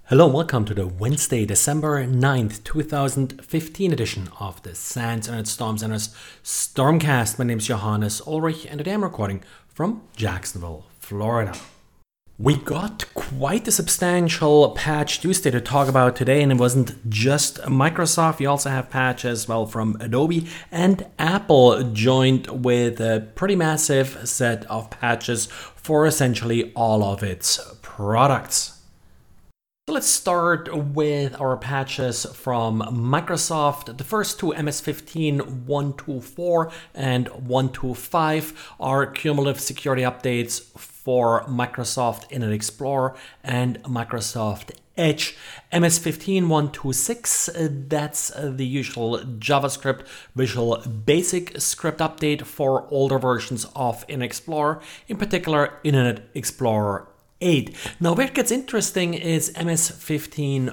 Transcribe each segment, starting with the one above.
Hello and welcome to the Wednesday, December 9th, 2015 edition of the SANS Internet Storm Center's Stormcast. My name is Johannes Ulrich and today I'm recording from Jacksonville, Florida. We got quite a substantial patch Tuesday to talk about today, and it wasn't just Microsoft. We also have patches from Adobe, and Apple joined with a pretty massive set of patches for essentially all of its products. So let's start with our patches from Microsoft. The first two, MS15 1.2.4 and 1.2.5, are cumulative security updates for Microsoft Internet Explorer and Microsoft Edge. MS15 1.2.6, that's the usual JavaScript Visual Basic script update for older versions of Internet Explorer, in particular Internet Explorer 8. Now where it gets interesting is MS15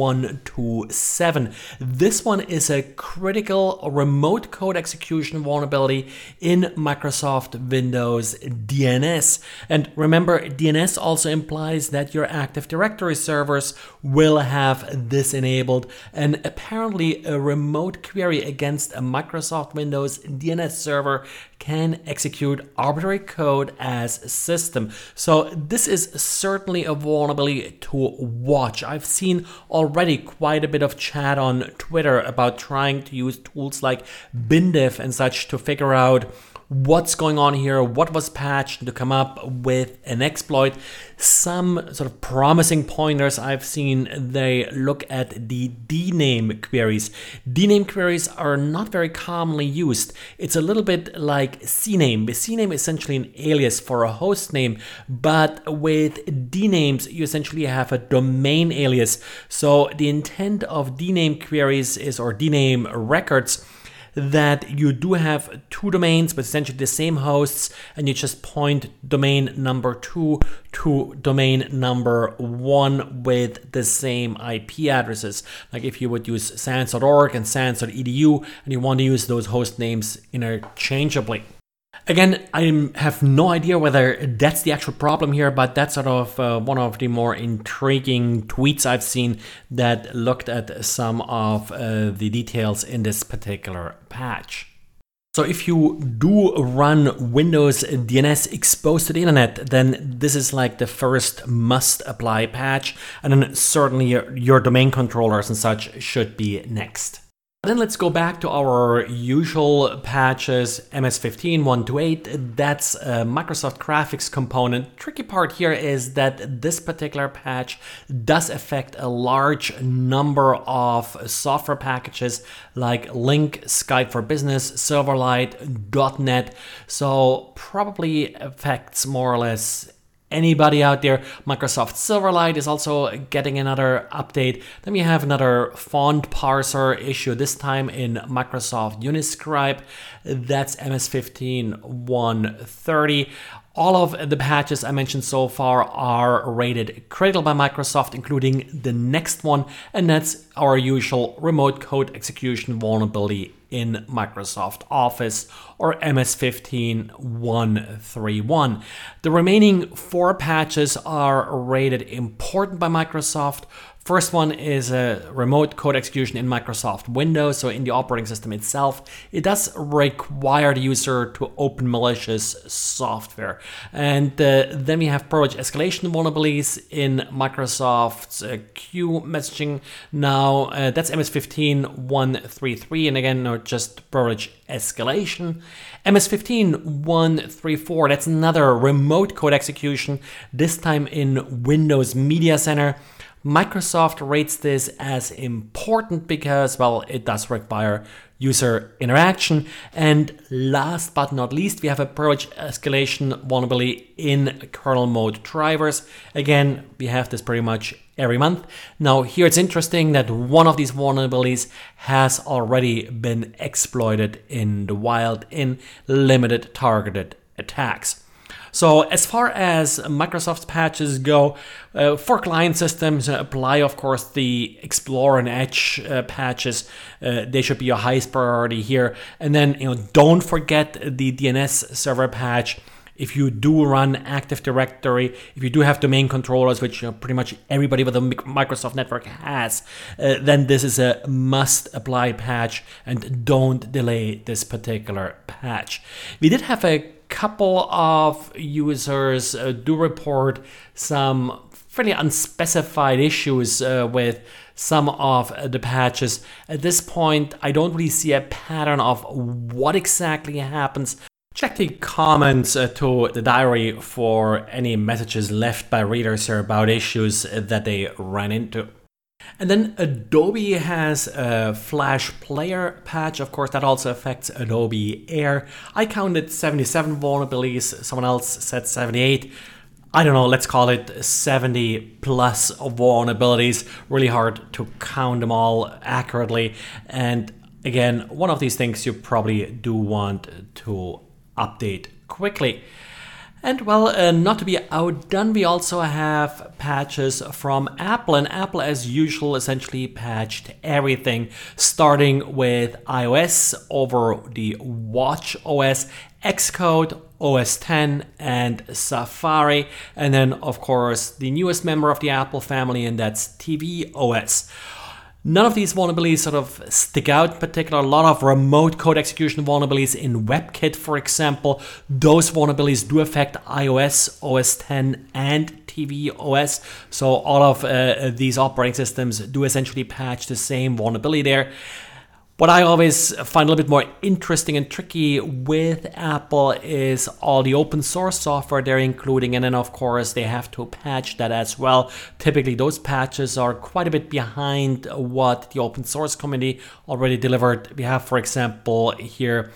1.2.7. This one is a critical remote code execution vulnerability in Microsoft Windows DNS. And remember, DNS also implies that your Active Directory servers will have this enabled, and apparently a remote query against a Microsoft Windows DNS server can execute arbitrary code as a system. So this is certainly a vulnerability to watch. I've seen already quite a bit of chat on Twitter about trying to use tools like BinDev and such to figure out what's going on here, what was patched, to come up with an exploit. Some sort of promising pointers I've seen, they look at the dname queries. Dname queries are not very commonly used. It's a little bit like CNAME. CNAME is essentially an alias for a host name, but with dnames you essentially have a domain alias. So the intent of dname queries is, or dname records, that you do have two domains but essentially the same hosts, and you just point domain number 2 to domain number 1 with the same IP addresses. Like if you would use sans.org and sans.edu and you want to use those host names interchangeably. Again, I have no idea whether that's the actual problem here, but that's sort of one of the more intriguing tweets I've seen that looked at some of the details in this particular patch. So if you do run Windows DNS exposed to the internet, then this is like the first must apply patch, and then certainly your domain controllers and such should be next. Then let's go back to our usual patches. MS15 1.2.8, that's a Microsoft Graphics component. Tricky part here is that this particular patch does affect a large number of software packages like Link, Skype for Business, Silverlight, .NET, so probably affects more or less anybody out there. Microsoft Silverlight is also getting another update. Then we have another font parser issue, this time in Microsoft Uniscribe. That's MS15 1.30. All of the patches I mentioned so far are rated critical by Microsoft, including the next one, and that's our usual remote code execution vulnerability in Microsoft Office, or MS15 1.3.1. The remaining 4 patches are rated important by Microsoft. First one is a remote code execution in Microsoft Windows, so in the operating system itself. It does require the user to open malicious software. And then we have privilege escalation vulnerabilities in Microsoft's Q messaging. Now, that's MS15 1.3.3, and again, just privilege escalation. MS15 1.3.4, that's another remote code execution, this time in Windows Media Center. Microsoft rates this as important because, well, it does require user interaction. And last but not least, we have a privilege escalation vulnerability in kernel mode drivers. Again, we have this pretty much every month. Now, here it's interesting that one of these vulnerabilities has already been exploited in the wild in limited targeted attacks. So as far as Microsoft's patches go, for client systems, apply, of course, the Explorer and Edge patches. They should be your highest priority here. And then, don't forget the DNS server patch. if you do run Active Directory, if you do have domain controllers, which pretty much everybody with a Microsoft network has, then this is a must apply patch, and don't delay this particular patch. We did have a couple of users do report some fairly unspecified issues with some of the patches. At this point, I don't really see a pattern of what exactly happens. Check the comments to the diary for any messages left by readers here about issues that they ran into. And then Adobe has a Flash Player patch. Of course, that also affects Adobe Air. I counted 77 vulnerabilities. Someone else said 78. I don't know, let's call it 70 plus vulnerabilities. Really hard to count them all accurately. And again, one of these things you probably do want to update quickly. And well, not to be outdone, we also have patches from Apple. And Apple, as usual, essentially patched everything, starting with iOS over the Watch OS, Xcode, OS X, and Safari. And then, of course, the newest member of the Apple family, and that's tvOS. None of these vulnerabilities sort of stick out in particular. A lot of remote code execution vulnerabilities in WebKit, for example. Those vulnerabilities do affect iOS, OS X, and tvOS. So all of these operating systems do essentially patch the same vulnerability there. What I always find a little bit more interesting and tricky with Apple is all the open source software they're including, and then of course they have to patch that as well. Typically those patches are quite a bit behind what the open source community already delivered. We have, for example, here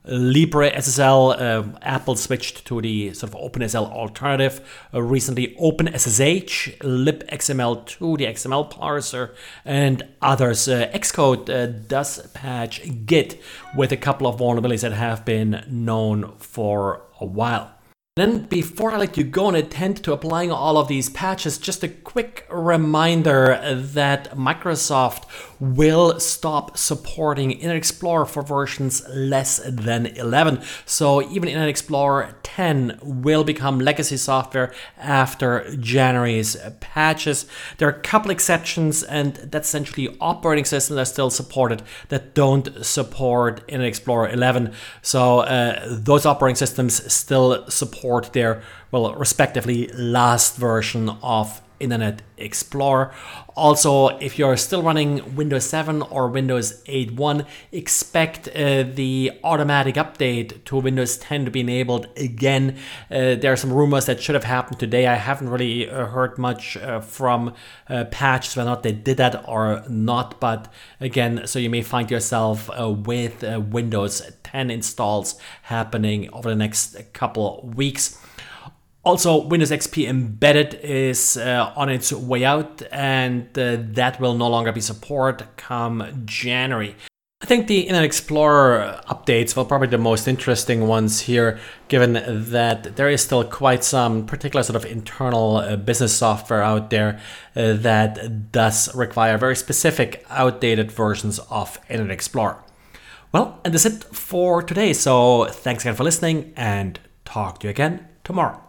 LibreSSL. Apple switched to the sort of OpenSSL alternative recently. OpenSSH, libxml2, the XML parser, and others. Xcode does patch Git with a couple of vulnerabilities that have been known for a while. Then before I let you go and attend to applying all of these patches, just a quick reminder that Microsoft will stop supporting Internet Explorer for versions less than 11. So even Internet Explorer 10 will become legacy software after January's patches. There are a couple exceptions, and that's essentially operating systems that are still supported that don't support Internet Explorer 11. So those operating systems still support their, well, respectively last version of Internet Explorer. Also, if you're still running Windows 7 or Windows 8.1, expect the automatic update to Windows 10 to be enabled again. There are some rumors that should have happened today. I haven't really heard much from patches whether or not they did that or not, but again, so you may find yourself with Windows 10 installs happening over the next couple weeks. Also, Windows XP Embedded is on its way out, and that will no longer be supported come January. I think the Internet Explorer updates were probably the most interesting ones here, given that there is still quite some particular sort of internal business software out there that does require very specific outdated versions of Internet Explorer. Well, and that's it for today. So thanks again for listening, and talk to you again tomorrow.